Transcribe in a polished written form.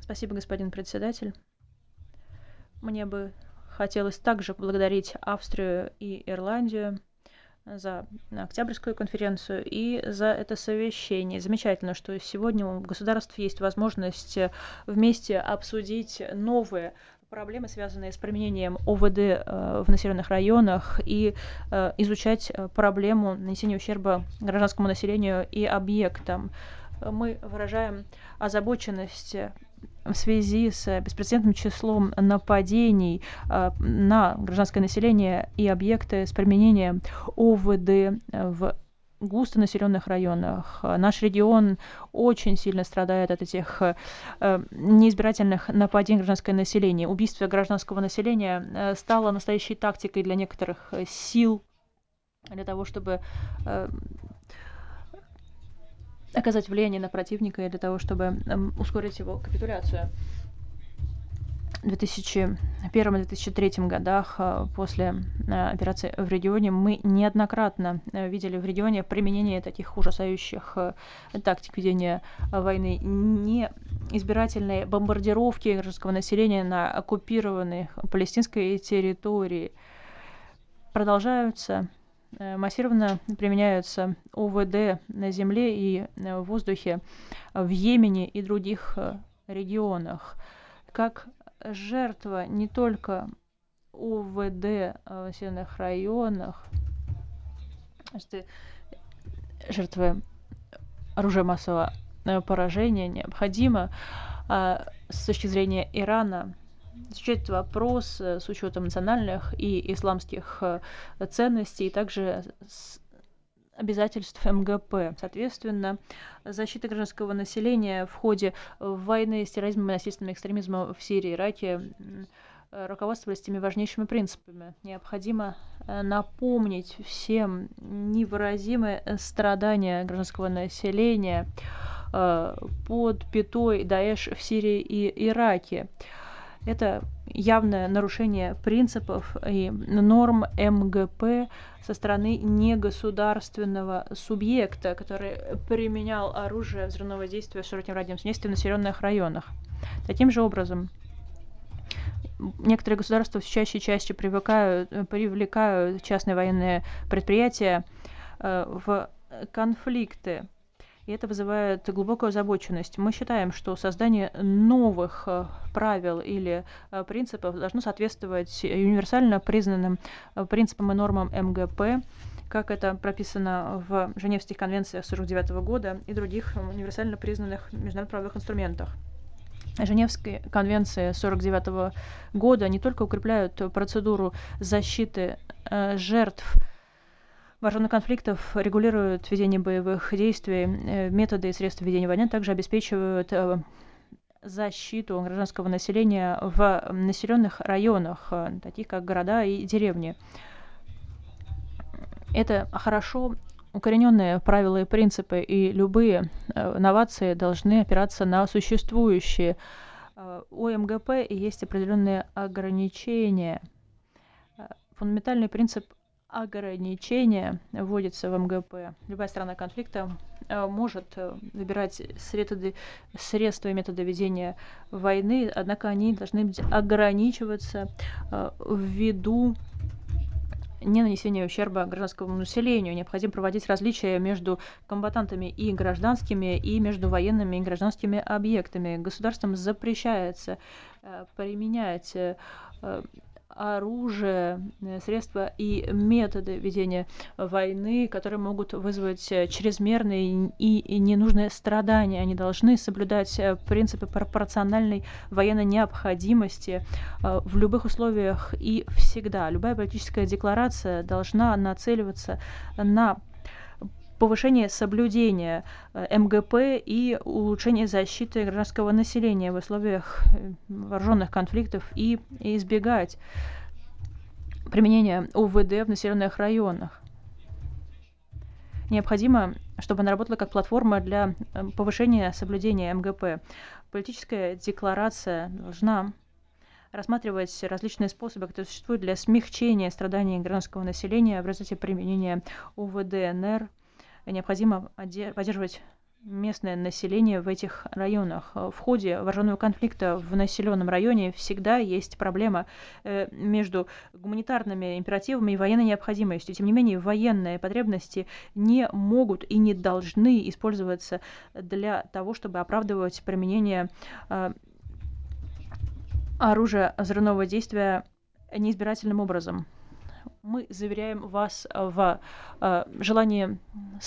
Спасибо, господин председатель. Мне бы хотелось также поблагодарить Австрию и Ирландию за Октябрьскую конференцию и за это совещание. Замечательно, что сегодня у государств есть возможность вместе обсудить новые проблемы, связанные с применением ОВД в населенных районах, и изучать проблему нанесения ущерба гражданскому населению и объектам. Мы выражаем озабоченность в связи с беспрецедентным числом нападений на гражданское население и объекты с применением ОВД в густонаселенных районах. Наш регион очень сильно страдает от этих неизбирательных нападений на гражданское население. Убийство гражданского населения стало настоящей тактикой для некоторых сил для того, чтобы оказать влияние на противника и для того, чтобы ускорить его капитуляцию. В 2001-2003 годах после операции в регионе мы неоднократно видели в регионе применение таких ужасающих тактик ведения войны. Не избирательные бомбардировки гражданского населения на оккупированной палестинской территории продолжаются. Массированно применяются ОВД на земле и в воздухе в Йемене и других регионах. Как жертва не только ОВД в населенных районах, жертвы оружия массового поражения, необходимо с точки зрения Ирана изучать этот вопрос с учетом национальных и исламских ценностей, и также обязательств МГП. Соответственно, защита гражданского населения в ходе войны с терроризмом и насильственным экстремизмом в Сирии и Ираке руководствовались теми важнейшими принципами. Необходимо напомнить всем невыразимые страдания гражданского населения под пятой Даэш в Сирии и Ираке. Это явное нарушение принципов и норм МГП со стороны негосударственного субъекта, который применял оружие взрывного действия с широким радиусом действия в населенных районах. Таким же образом, некоторые государства все чаще и чаще привлекают частные военные предприятия в конфликты. И это вызывает глубокую озабоченность. Мы считаем, что создание новых правил или принципов должно соответствовать универсально признанным принципам и нормам МГП, как это прописано в Женевских конвенциях 1949 года и других универсально признанных международных правовых инструментах. Женевские конвенции 1949 года не только укрепляют процедуру защиты жертв вооруженных конфликтов, регулируют ведение боевых действий, методы и средства ведения войны, также обеспечивают защиту гражданского населения в населенных районах, таких как города и деревни. Это хорошо укорененные правила и принципы, и любые новации должны опираться на существующие. У МГП есть определенные ограничения. Фундаментальный принцип ограничения вводится в МГП. Любая сторона конфликта может выбирать средства и методы ведения войны, однако они должны ограничиваться ввиду ненанесения ущерба гражданскому населению. Необходимо проводить различия между комбатантами и гражданскими, и между военными и гражданскими объектами. Государствам запрещается применять оружие, средства и методы ведения войны, которые могут вызвать чрезмерные и ненужные страдания. Они должны соблюдать принципы пропорциональной военной необходимости в любых условиях и всегда. Любая политическая декларация должна нацеливаться на повышение соблюдения МГП и улучшение защиты гражданского населения в условиях вооруженных конфликтов и избегать применения ОВД в населенных районах. Необходимо, чтобы она работала как платформа для повышения соблюдения МГП. Политическая декларация должна рассматривать различные способы, которые существуют для смягчения страданий гражданского населения в результате применения ОВД НР. Необходимо поддерживать местное население в этих районах. В ходе вооруженного конфликта в населенном районе всегда есть проблема между гуманитарными императивами и военной необходимостью. Тем не менее, военные потребности не могут и не должны использоваться для того, чтобы оправдывать применение оружия взрывного действия неизбирательным образом. Мы заверяем вас в желании